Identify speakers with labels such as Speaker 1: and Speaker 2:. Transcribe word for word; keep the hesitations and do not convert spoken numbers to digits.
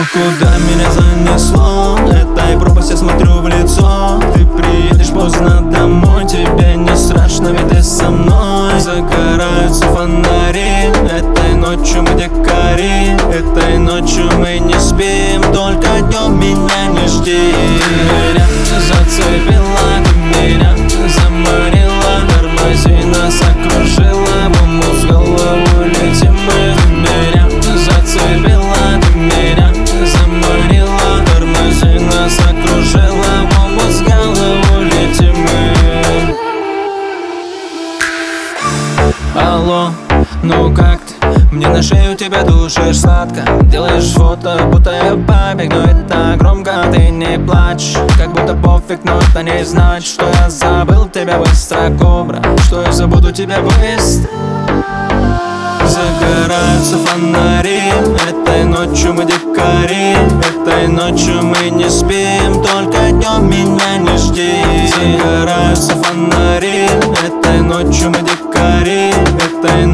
Speaker 1: Ох, куда меня занесло, этой пропасти смотрю в лицо. Ты приедешь поздно домой, тебе не страшно, ведь ты со мной. Загораются фонари, этой ночью мы дикари. Этой ночью мы не спим, только днем меня не жди. Ты меня зацепила, ты меня заморила, тормози, нас окружила, бомбу с голову летим мы. Ты меня зацепила, ты меня заморила, тормози, нас окружила, бомбу с голову летим мы. Алло, ну как ты? Мне на шею тебя душишь сладко. Делаешь фото, будто я побег, но это громко, ты не плачь. Как будто пофиг, но это не значит, что я забыл тебя быстро, кобра, что я забуду тебя быстро. Загораются фонари, этой ночью мы дикари. Этой ночью мы не спим, только днем меня не жди. Загораются фонари, этой ночью мы дикари. Этой